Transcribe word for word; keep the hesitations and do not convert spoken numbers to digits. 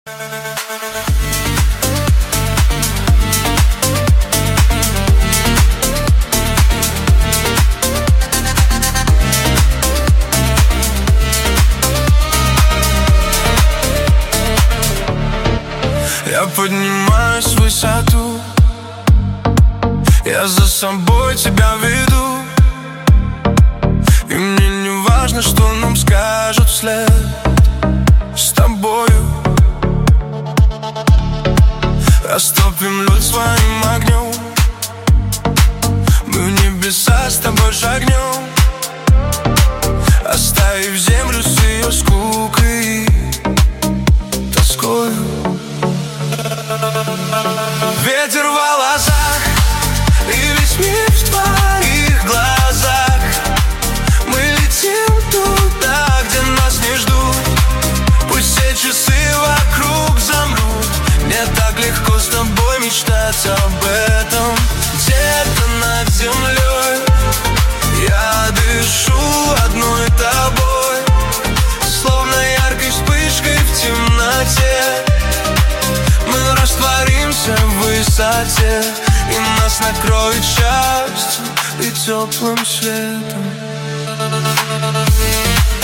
Я поднимаюсь в высоту, я за собой тебя веду, и мне не важно, что нам скажут вслед. С тобою растопим лед своим огнем, мы в небеса с тобой шагнем, оставив землю с ее скукой и тоскою. Ветер в волосах и весь мир в твоих глазах. Мы летим туда, где нас не ждут. Пусть все часы вокруг замрут. Мне так легко с тобой мечтать об этом. Где-то над землей я дышу одной тобой, словно яркой вспышкой в темноте. Мы растворимся в высоте, и нас накроет счастье и теплым светом.